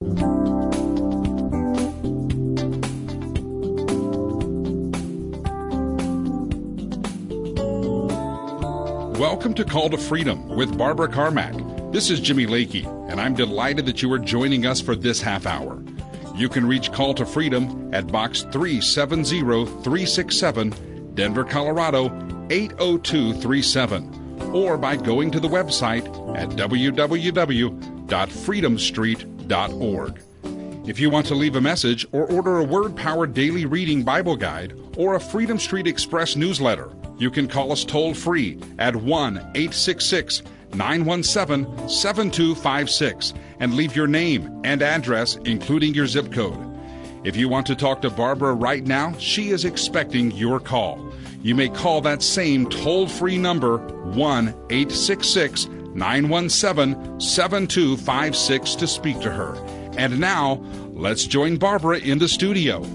Welcome to Call to Freedom with Barbara Carmack. This is Jimmy Lakey, and I'm delighted that you are joining us for this half hour. You can reach Call to Freedom at Box 370367, Denver, Colorado 80237, or by going to the website at www.freedomstreet.org. If you want to leave a message or order a Word-Powered Daily Reading Bible Guide or a Freedom Street Express newsletter, you can call us toll-free at 1-866-917-7256 and leave your name and address, including your zip code. If you want to talk to Barbara right now, she is expecting your call. You may call that same toll-free number, 1-866-917-7256, to speak to her. And now, let's join Barbara in the studio.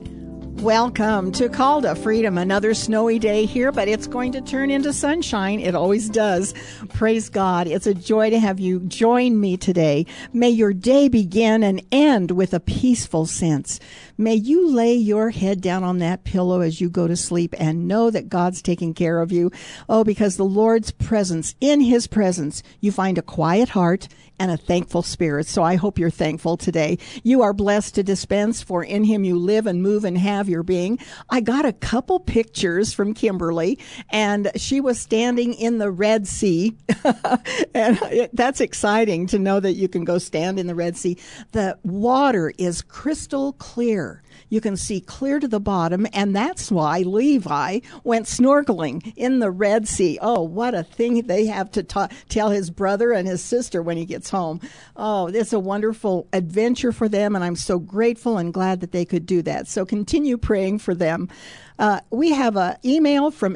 Welcome to Call to Freedom. Another snowy day here, but it's going to turn into sunshine. It always does. Praise God. It's a joy to have you join me today. May your day begin and end with a peaceful sense. May you lay your head down on that pillow as you go to sleep and know that God's taking care of you. Oh, because the Lord's presence, in His presence, you find a quiet heart and a thankful spirit. So I hope you're thankful today. You are blessed to dispense, for in Him you live and move and have your being. I got a couple pictures from Kimberly, and she was standing in the Red Sea. And that's exciting to know that you can go stand in the Red Sea. The water is crystal clear. You can see clear to the bottom, and that's why Levi went snorkeling in the Red Sea. Oh, what a thing they have to tell his brother and his sister when he gets home. Oh, it's a wonderful adventure for them, and I'm so grateful and glad that they could do that. So continue praying for them. We have an email from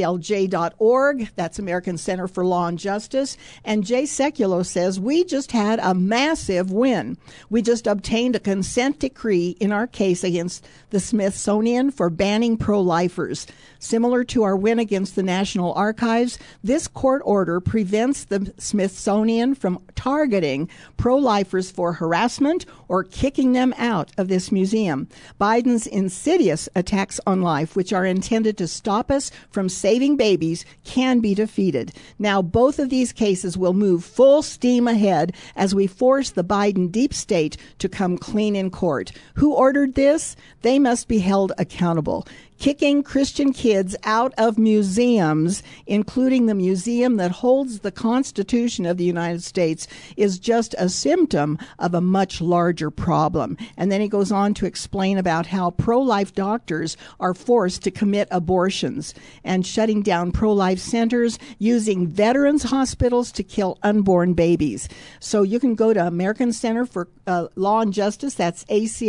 aclj.org. That's American Center for Law and Justice. And Jay Sekulo says, we just had a massive win. We just obtained a consent decree in our case against the Smithsonian for banning pro-lifers. Similar to our win against the National Archives, this court order prevents the Smithsonian from targeting pro-lifers for harassment or kicking them out of this museum. Biden's insidious attacks on life, which are intended to stop us from saving babies, can be defeated. Now, both of these cases will move full steam ahead as we force the Biden deep state to come clean in court. Who ordered this? They must be held accountable. Kicking Christian kids out of museums, including the museum that holds the Constitution of the United States, is just a symptom of a much larger problem. And then he goes on to explain about how pro-life doctors are forced to commit abortions and shutting down pro-life centers, using veterans' hospitals to kill unborn babies. So you can go to American Center for Law and Justice, that's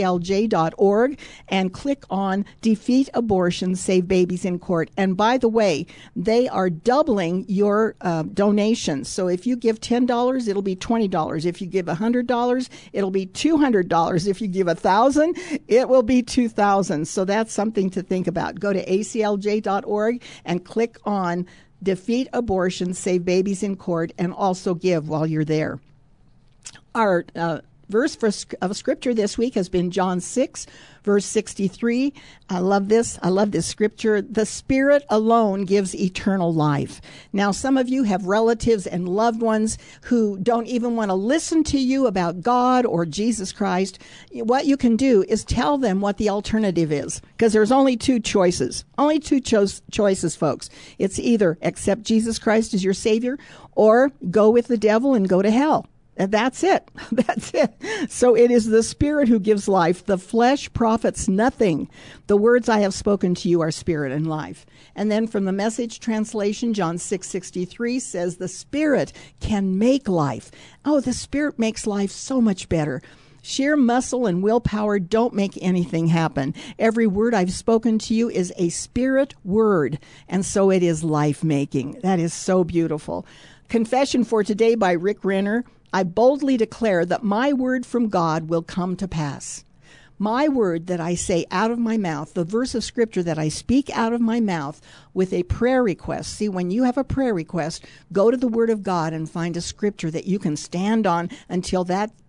aclj.org, and click on Defeat Abortion, Save Babies in Court. And by the way, they are doubling your donations. So if you give $10, it'll be $20. If you give $100, it'll be $200. If you give $1,000, it will be $2,000. So that's something to think about. Go to aclj.org and click on Defeat Abortion, Save Babies in Court, and also give while you're there. Our verse of scripture this week has been John 6, verse 63. I love this. I love this scripture. The Spirit alone gives eternal life. Now, some of you have relatives and loved ones who don't even want to listen to you about God or Jesus Christ. What you can do is tell them what the alternative is, because there's only two choices. Only two choices, folks. It's either accept Jesus Christ as your Savior or go with the devil and go to hell. And that's it. That's it. So it is the Spirit who gives life. The flesh profits nothing. The words I have spoken to you are spirit and life. And then from the Message translation, John 6:63 says, the Spirit can make life. Oh, the Spirit makes life so much better. Sheer muscle and willpower don't make anything happen. Every word I've spoken to you is a spirit word, and so it is life-making. That is so beautiful. Confession for today by Rick Renner. I boldly declare that my word from God will come to pass. My word that I say out of my mouth, the verse of Scripture that I speak out of my mouth with a prayer request. See, when you have a prayer request, go to the Word of God and find a Scripture that you can stand on until that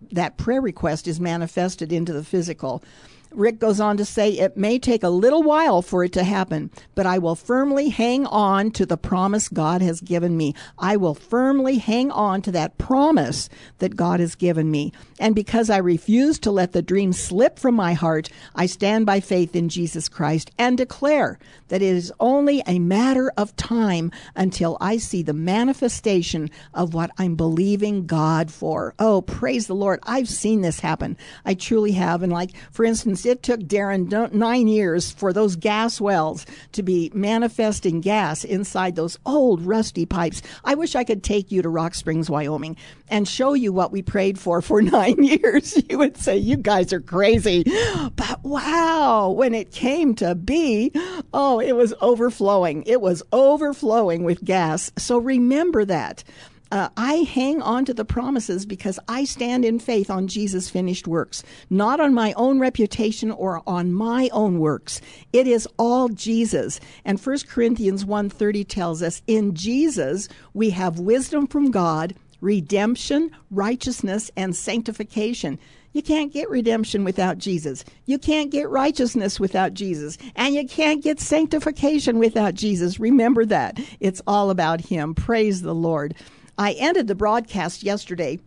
that prayer request is manifested into the physical. Rick goes on to say, it may take a little while for it to happen, but I will firmly hang on to the promise God has given me. I will firmly hang on to that promise that God has given me. And because I refuse to let the dream slip from my heart, I stand by faith in Jesus Christ and declare that it is only a matter of time until I see the manifestation of what I'm believing God for. Oh, praise the Lord. I've seen this happen. I truly have. And like, for instance, it took Darren 9 years for those gas wells to be manifesting gas inside those old rusty pipes. I wish I could take you to Rock Springs, Wyoming, and show you what we prayed for 9 years. You would say, you guys are crazy. But wow, when it came to be, oh, it was overflowing. It was overflowing with gas. So remember that. I hang on to the promises because I stand in faith on Jesus' finished works, not on my own reputation or on my own works. It is all Jesus. And 1 Corinthians 1:30 tells us, in Jesus we have wisdom from God, redemption, righteousness, and sanctification. You can't get redemption without Jesus. You can't get righteousness without Jesus. And you can't get sanctification without Jesus. Remember that. It's all about Him. Praise the Lord. I ended the broadcast yesterday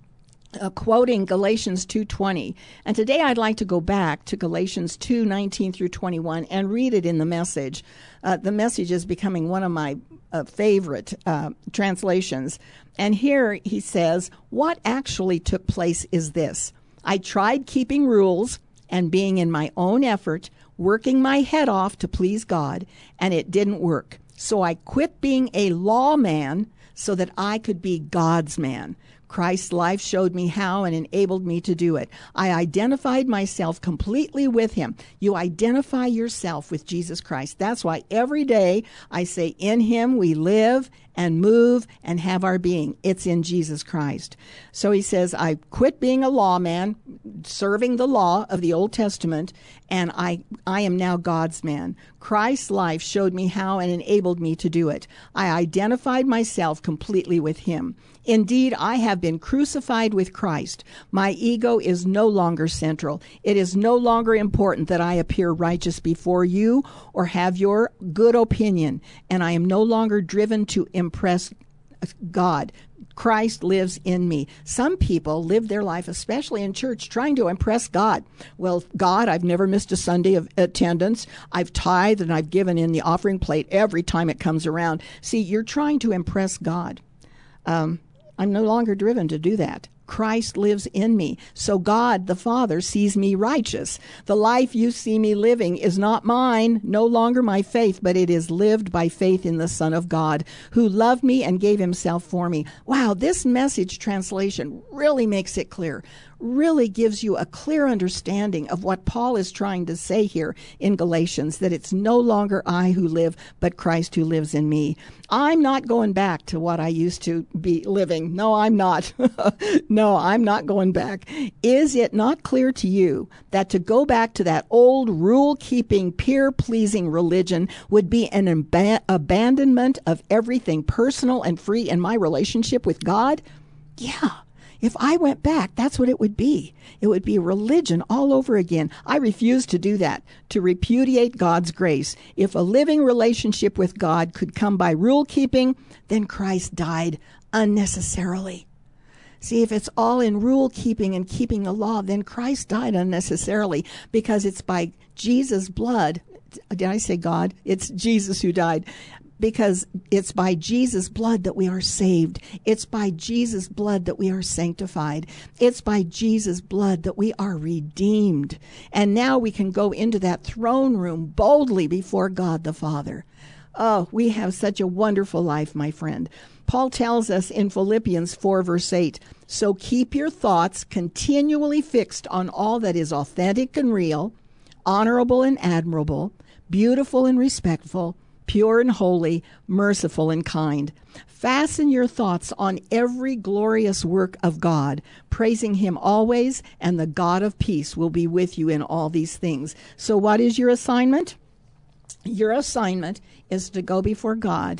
quoting Galatians 2:20. And today I'd like to go back to Galatians 2:19 through 21 and read it in the Message. The Message is becoming one of my favorite translations. And here he says, what actually took place is this. I tried keeping rules and being in my own effort, working my head off to please God, and it didn't work. So I quit being a lawman so that I could be God's man. Christ's life showed me how and enabled me to do it. I identified myself completely with Him. You identify yourself with Jesus Christ. That's why every day I say, in Him we live and move and have our being. It's in Jesus Christ. So he says, I quit being a lawman, serving the law of the Old Testament, and I am now God's man. Christ's life showed me how and enabled me to do it. I identified myself completely with Him. Indeed, I have been crucified with Christ. My ego is no longer central. It is no longer important that I appear righteous before you or have your good opinion, and I am no longer driven to impress God. Christ lives in me. Some people live their life, especially in church, trying to impress God. Well, God, I've never missed a Sunday of attendance. I've tithed and I've given in the offering plate every time it comes around. See, you're trying to impress God. I'm no longer driven to do that. Christ lives in me. So God, the Father, sees me righteous. The life you see me living is not mine, no longer my faith, but it is lived by faith in the Son of God, who loved me and gave Himself for me. Wow, this Message translation really makes it clear, really gives you a clear understanding of what Paul is trying to say here in Galatians, that it's no longer I who live, but Christ who lives in me. I'm not going back to what I used to be living. No, I'm not. No, I'm not going back. Is it not clear to you that to go back to that old rule-keeping, peer-pleasing religion would be an abandonment of everything personal and free in my relationship with God? Yeah. If I went back, that's what it would be. It would be religion all over again. I refuse to do that, to repudiate God's grace. If a living relationship with God could come by rule keeping, then Christ died unnecessarily. See, if it's all in rule keeping and keeping the law, then Christ died unnecessarily, because it's by Jesus' blood. Did I say God? It's Jesus who died. Because it's by Jesus' blood that we are saved. It's by Jesus' blood that we are sanctified. It's by Jesus' blood that we are redeemed. And now we can go into that throne room boldly before God the Father. Oh, we have such a wonderful life, my friend. Paul tells us in Philippians 4, verse 8, so keep your thoughts continually fixed on all that is authentic and real, honorable and admirable, beautiful and respectful, pure and holy, merciful and kind. Fasten your thoughts on every glorious work of God, praising Him always, and the God of peace will be with you in all these things. So what is your assignment? Your assignment is to go before God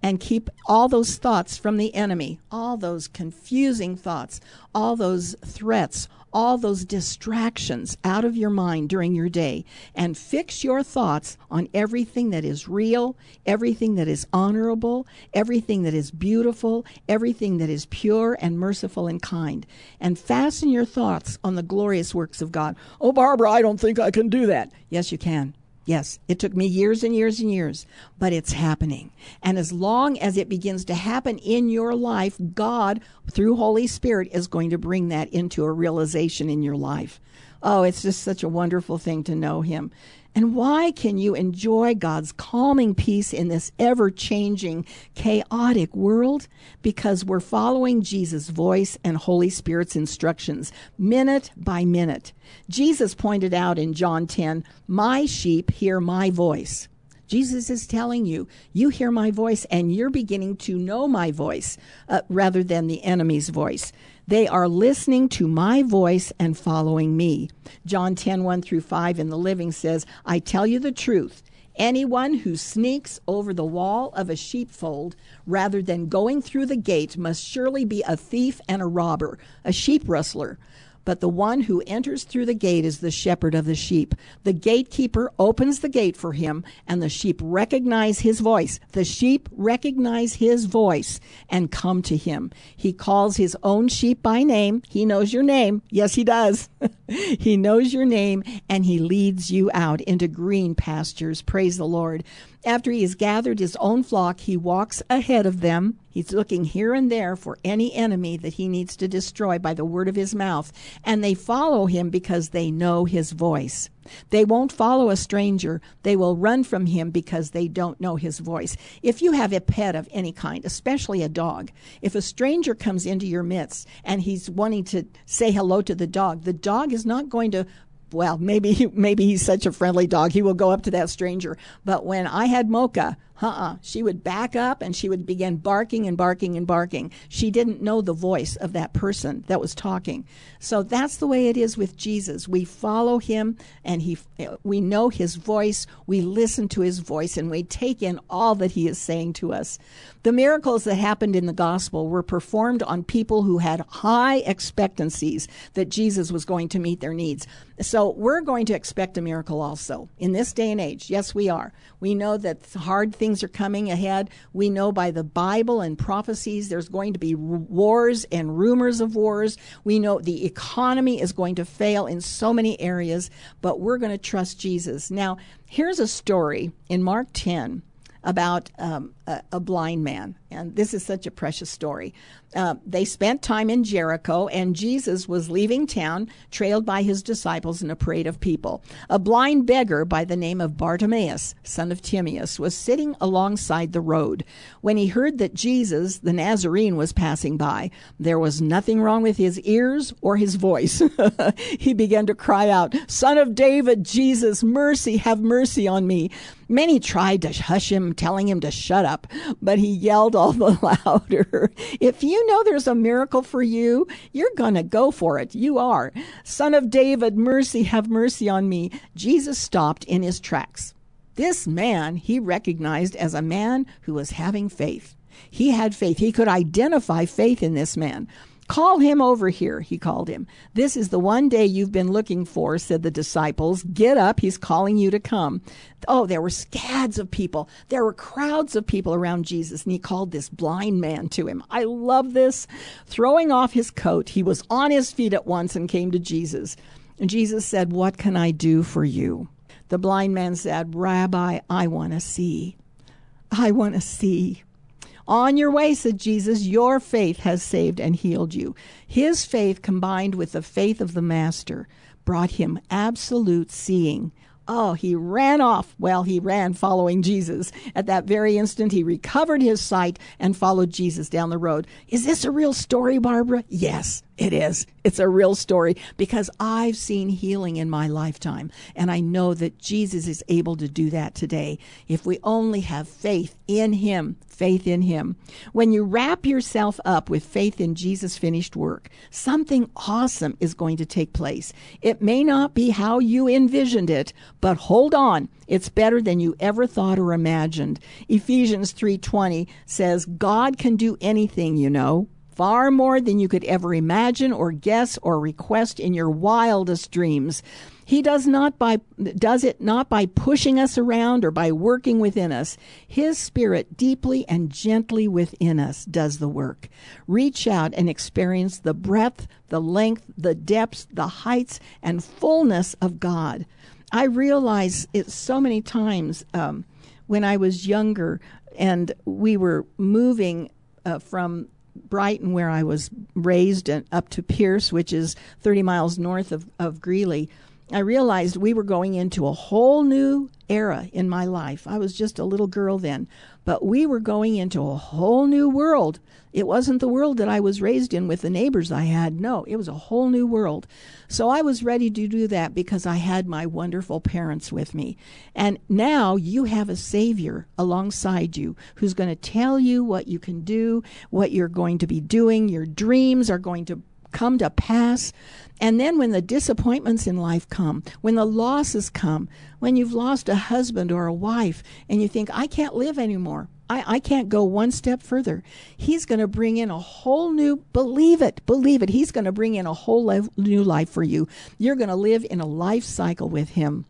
and keep all those thoughts from the enemy, all those confusing thoughts, all those threats, all those distractions out of your mind during your day, and fix your thoughts on everything that is real, everything that is honorable, everything that is beautiful, everything that is pure and merciful and kind. And fasten your thoughts on the glorious works of God. Oh, Barbara, I don't think I can do that. Yes, you can. Yes, it took me years and years and years, but it's happening. And as long as it begins to happen in your life, God, through Holy Spirit, is going to bring that into a realization in your life. Oh, it's just such a wonderful thing to know Him. And why can you enjoy God's calming peace in this ever-changing, chaotic world? Because we're following Jesus' voice and Holy Spirit's instructions, minute by minute. Jesus pointed out in John 10, "My sheep hear my voice." Jesus is telling you, you hear my voice, and you're beginning to know my voice rather than the enemy's voice. They are listening to my voice and following me. John 10:1-5 in the Living says, "I tell you the truth. Anyone who sneaks over the wall of a sheepfold rather than going through the gate must surely be a thief and a robber, a sheep rustler. But the one who enters through the gate is the shepherd of the sheep. The gatekeeper opens the gate for him, and the sheep recognize his voice. The sheep recognize his voice and come to him. He calls his own sheep by name. He knows your name. Yes, he does. He knows your name, and he leads you out into green pastures." Praise the Lord. After he has gathered his own flock, he walks ahead of them. He's looking here and there for any enemy that he needs to destroy by the word of his mouth. And they follow him because they know his voice. They won't follow a stranger. They will run from him because they don't know his voice. If you have a pet of any kind, especially a dog, if a stranger comes into your midst and he's wanting to say hello to the dog is not going to, well, maybe he's such a friendly dog, he will go up to that stranger. But when I had Mocha, she would back up and she would begin barking and barking and barking. She didn't know the voice of that person that was talking. So that's the way it is with Jesus. We follow him, and we know his voice, we listen to his voice, and we take in all that he is saying to us. The miracles that happened in the gospel were performed on people who had high expectancies that Jesus was going to meet their needs. So we're going to expect a miracle also in this day and age. Yes, we are. We know that hard things are coming ahead. We know by the Bible and prophecies there's going to be wars and rumors of wars. We know the economy is going to fail in so many areas, but we're going to trust Jesus. Now, here's a story in Mark 10 about a blind man. And this is such a precious story. They spent time in Jericho, and Jesus was leaving town, trailed by his disciples in a parade of people. A blind beggar by the name of Bartimaeus, son of Timaeus, was sitting alongside the road. When he heard that Jesus, the Nazarene, was passing by, there was nothing wrong with his ears or his voice. He began to cry out, "Son of David, Jesus, mercy, have mercy on me." Many tried to hush him, telling him to shut up, but he yelled all the louder. If you know there's a miracle for you, you're going to go for it. You are. "Son of David, mercy, have mercy on me." Jesus stopped in his tracks. This man he recognized as a man who was having faith. He had faith. He could identify faith in this man. "Call him over here," he called him. "This is the one day you've been looking for," said the disciples. "Get up, he's calling you to come." Oh, there were scads of people. There were crowds of people around Jesus, and he called this blind man to him. I love this. Throwing off his coat, he was on his feet at once and came to Jesus. And Jesus said, "What can I do for you?" The blind man said, "Rabbi, I want to see. I want to see." "On your way," said Jesus, "your faith has saved and healed you." His faith, combined with the faith of the Master, brought him absolute seeing. Oh, he ran off. Well, he ran following Jesus. At that very instant, he recovered his sight and followed Jesus down the road. Is this a real story, Barbara? Yes. It is. It's a real story because I've seen healing in my lifetime, and I know that Jesus is able to do that today if we only have faith in Him. Faith in Him. When you wrap yourself up with faith in Jesus' finished work, something awesome is going to take place. It may not be how you envisioned it, but hold on. It's better than you ever thought or imagined. Ephesians 3:20 says, God can do anything, you know. Far more than you could ever imagine or guess or request in your wildest dreams. He does it not by pushing us around or by working within us. His Spirit deeply and gently within us does the work. Reach out and experience the breadth, the length, the depths, the heights, and fullness of God. I realize it so many times when I was younger and we were moving from Brighton, where I was raised, and up to Pierce, which is 30 miles north of Greeley. I realized we were going into a whole new era in my life. I was just a little girl then, but we were going into a whole new world. It wasn't the world that I was raised in with the neighbors I had. No, it was a whole new world. So I was ready to do that because I had my wonderful parents with me. And now you have a Savior alongside you who's going to tell you what you can do, what you're going to be doing. Your dreams are going to come to pass. And then when the disappointments in life come, when the losses come, when you've lost a husband or a wife and you think, I can't live anymore, I can't go one step further, He's going to bring in a whole new, believe it, He's going to bring in a whole new life for you. You're going to live in a life cycle with Him.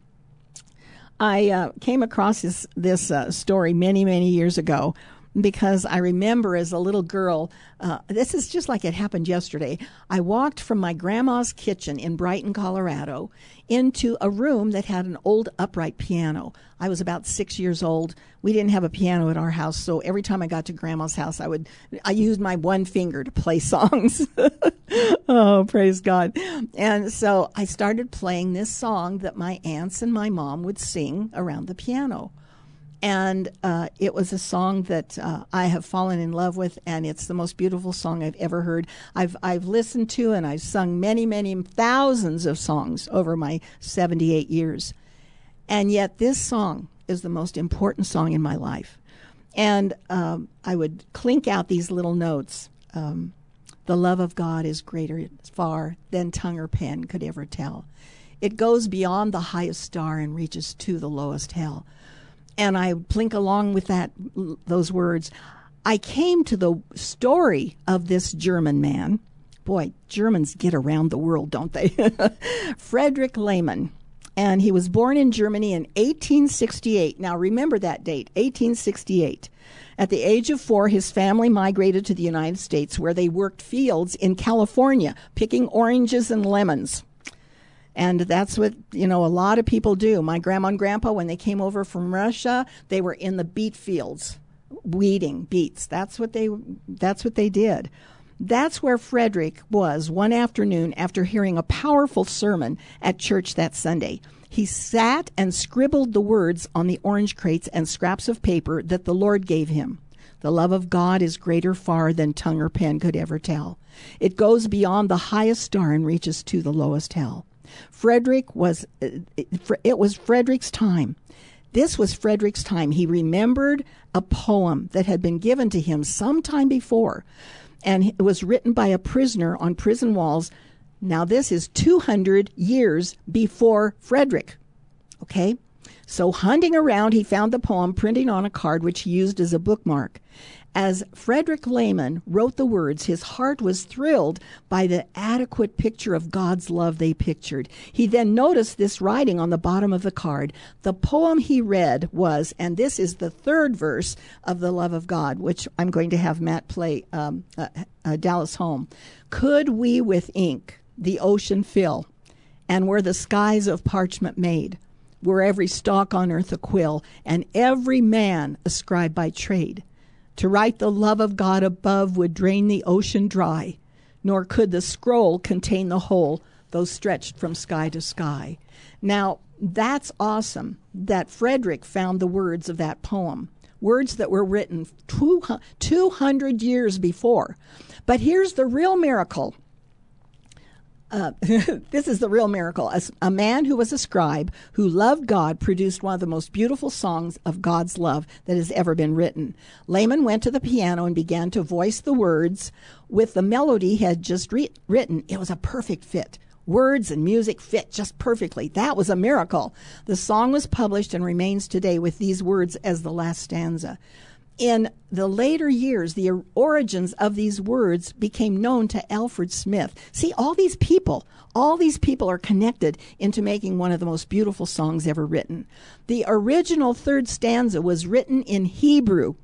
I came across this story many, many years ago, because I remember as a little girl, this is just like it happened yesterday. I walked from my grandma's kitchen in Brighton, Colorado, into a room that had an old upright piano. I was about 6 years old. We didn't have a piano at our house, so every time I got to Grandma's house, I used my one finger to play songs. Oh, praise God. And so I started playing this song that my aunts and my mom would sing around the piano. And it was a song that I have fallen in love with, and it's the most beautiful song I've ever heard. I've listened to and I've sung many, many thousands of songs over my 78 years. And yet this song is the most important song in my life. And I would clink out these little notes. The love of God is greater far than tongue or pen could ever tell. It goes beyond the highest star and reaches to the lowest hell. And I blink along with those words. I came to the story of this German man. Boy, Germans get around the world, don't they? Frederick Lehmann. And he was born in Germany in 1868. Now, remember that date, 1868. At the age of 4, his family migrated to the United States, where they worked fields in California, picking oranges and lemons. And that's what, a lot of people do. My grandma and grandpa, when they came over from Russia, they were in the beet fields, weeding beets. That's what they did. That's where Frederick was one afternoon after hearing a powerful sermon at church that Sunday. He sat and scribbled the words on the orange crates and scraps of paper that the Lord gave him. The love of God is greater far than tongue or pen could ever tell. It goes beyond the highest star and reaches to the lowest hell. It was Frederick's time. This was Frederick's time. He remembered a poem that had been given to him some time before, and it was written by a prisoner on prison walls. Now, this is 200 years before Frederick. Okay? So hunting around, he found the poem printed on a card, which he used as a bookmark. As Frederick Lehmann wrote the words, his heart was thrilled by the adequate picture of God's love they pictured. He then noticed this writing on the bottom of the card. The poem he read was, and this is the third verse of The Love of God, which I'm going to have Matt play Dallas Home. Could we with ink the ocean fill, and were the skies of parchment made, were every stalk on earth a quill, and every man a scribe by trade, to write the love of God above would drain the ocean dry, nor could the scroll contain the whole, though stretched from sky to sky. Now, that's awesome that Frederick found the words of that poem, words that were written 200 years before. But here's the real miracle. This is the real miracle. A man who was a scribe who loved God produced one of the most beautiful songs of God's love that has ever been written. Layman went to the piano and began to voice the words with the melody he had just written. It was a perfect fit. Words and music fit just perfectly. That was a miracle. The song was published and remains today with these words as the last stanza. In the later years, the origins of these words became known to Alfred Smith. See, all these people are connected into making one of the most beautiful songs ever written. The original third stanza was written in Hebrew,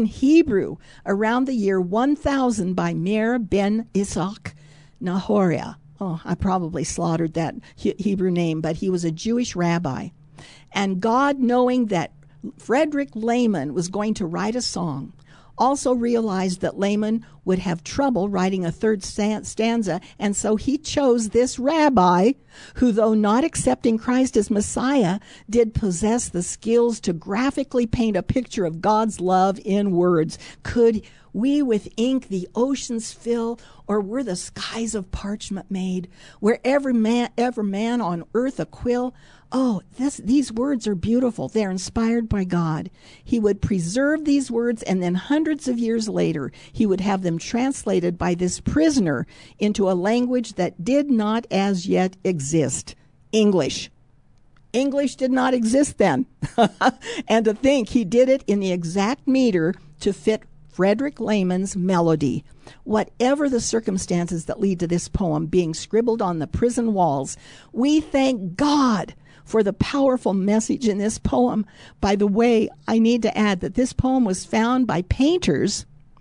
around the year 1000 by Meir ben Isaac Nahoria. Oh, I probably slaughtered that Hebrew name, but he was a Jewish rabbi. And God, knowing that Frederick Lehman was going to write a song, also realized that Lehman would have trouble writing a third stanza, and so he chose this rabbi who, though not accepting Christ as Messiah, did possess the skills to graphically paint a picture of God's love in words. Could we with ink the oceans fill, or were the skies of parchment made? Were every man on earth a quill? Oh, these words are beautiful. They're inspired by God. He would preserve these words, and then hundreds of years later, he would have them translated by this prisoner into a language that did not as yet exist, English. English did not exist then. And to think he did it in the exact meter to fit Frederick Lehman's melody. Whatever the circumstances that lead to this poem being scribbled on the prison walls, we thank God for the powerful message in this poem. By the way, I need to add that this poem was found by painters.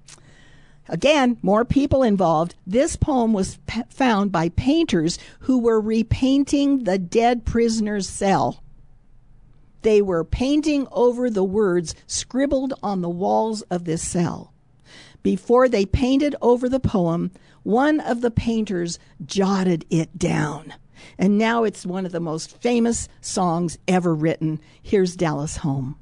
Again, more people involved. This poem was found by painters who were repainting the dead prisoner's cell. They were painting over the words scribbled on the walls of this cell. Before they painted over the poem, one of the painters jotted it down. And now it's one of the most famous songs ever written. Here's Dallas Home.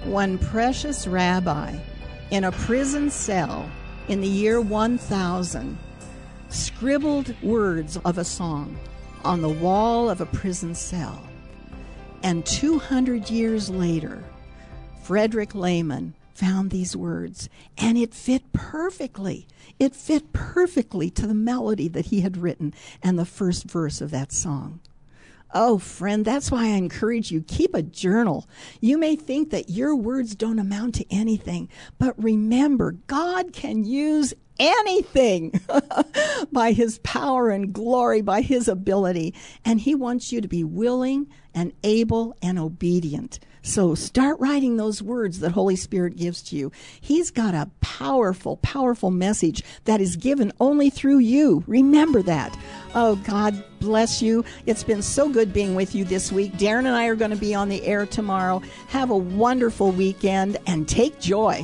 One precious rabbi in a prison cell in the year 1000 scribbled words of a song on the wall of a prison cell. And 200 years later, Frederick Lehman found these words, and it fit perfectly. It fit perfectly to the melody that he had written and the first verse of that song. Oh, friend, that's why I encourage you, keep a journal. You may think that your words don't amount to anything, but remember, God can use anything by his power and glory, by his ability. And he wants you to be willing and able and obedient. So start writing those words that Holy Spirit gives to you. He's got a powerful, powerful message that is given only through you. Remember that. Oh, God bless you. It's been so good being with you this week. Darren and I are going to be on the air tomorrow. Have a wonderful weekend and take joy.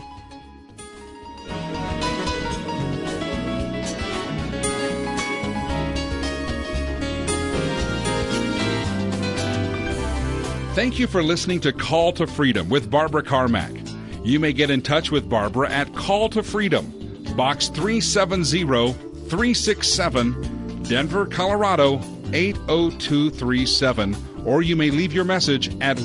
Thank you for listening to Call to Freedom with Barbara Carmack. You may get in touch with Barbara at Call to Freedom, Box 370-367, Denver, Colorado 80237, or you may leave your message at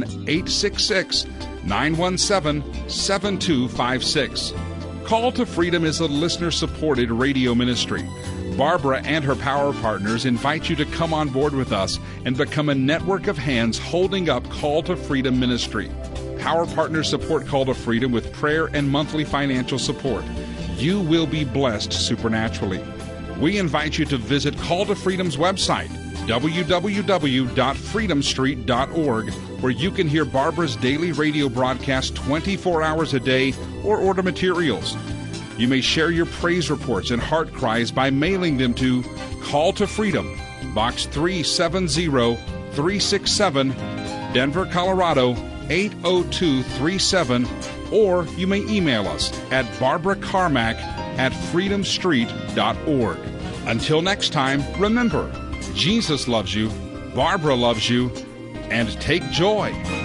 1-866-917-7256. Call to Freedom is a listener-supported radio ministry. Barbara and her power partners invite you to come on board with us and become a network of hands holding up Call to Freedom ministry. Power partners support Call to Freedom with prayer and monthly financial support. You will be blessed supernaturally. We invite you to visit Call to Freedom's website, www.freedomstreet.org, where you can hear Barbara's daily radio broadcast 24 hours a day or order materials. You may share your praise reports and heart cries by mailing them to Call to Freedom, Box 370-367, Denver, Colorado 80237, or you may email us at barbaracarmack@freedomstreet.org. Until next time, remember, Jesus loves you, Barbara loves you, and take joy.